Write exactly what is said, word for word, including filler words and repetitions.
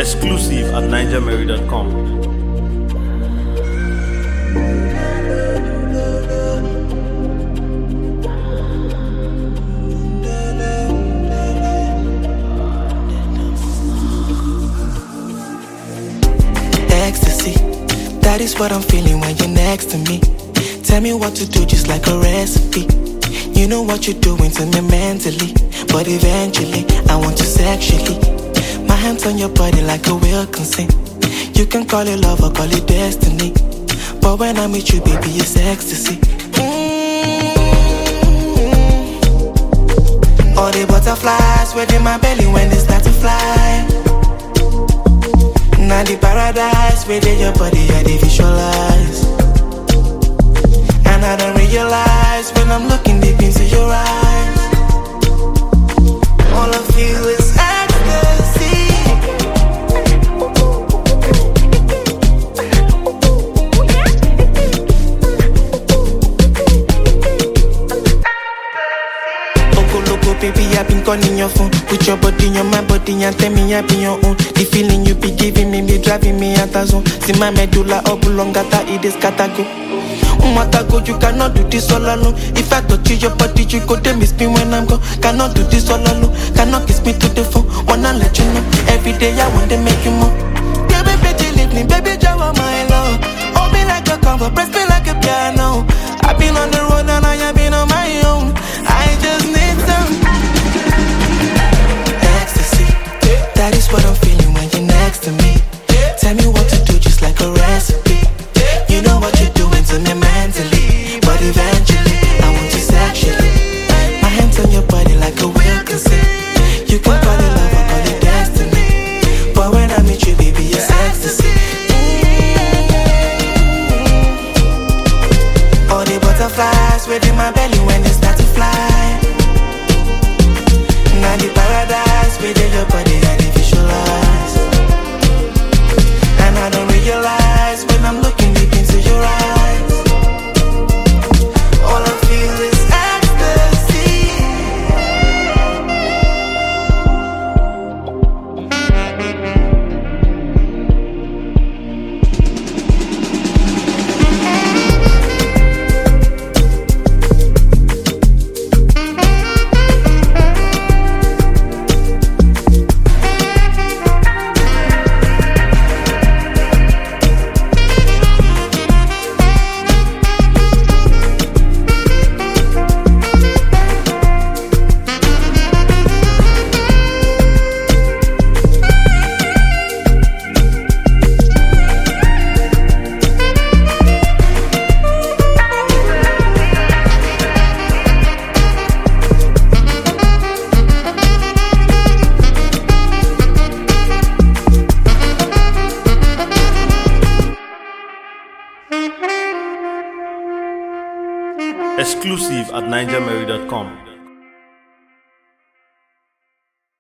Exclusive at niger mary dot com. Ecstasy, that is what I'm feeling when you're next to me. Tell me what to do just like a recipe. You know what you're doing to me mentally, but eventually I want you sexually. My hands on your body like a will consent. You can call it love or call it destiny, but when I'm with you, baby, it's ecstasy. Mm-hmm. All the butterflies within my belly when they start to fly. Now the paradise within your body, I dey visualize. And I don't realize when I'm looking deep into your eyes, all I feel is ecstasy. Loco, loco, baby, I've been calling your phone. Put your body in your my body and tell me I be your own. The feeling you be giving me, be driving me out of zone. See my medulla oblongata, it is catago. Umatago, you cannot do this all alone. If I touch you, your body, you go to miss me when I'm gone. Cannot do this all alone. Cannot kiss me to the phone. Wanna let you know. Every day I want to make you more. Yeah, baby, you leave me, baby, you are my love. Hold me like a cover, press me like a piano. I've been on the road and I have been on my own. I just need some ecstasy. That is what I'm feeling when you're next to me. Tell me what to do just like a recipe. You know what you're doing to me mentally, but eventually I want you sexually. My hands on your body like a will consent. You can call it love or call it destiny, but when I meet you, baby, it's ecstasy. Mm-hmm. All the butterflies within my belly when they start to fly. Now the paradise within your body, I dey visualize. And I don't realize when I'm looking deep into your eyes, all I feel is ecstasy. Exclusive at niger mary dot com.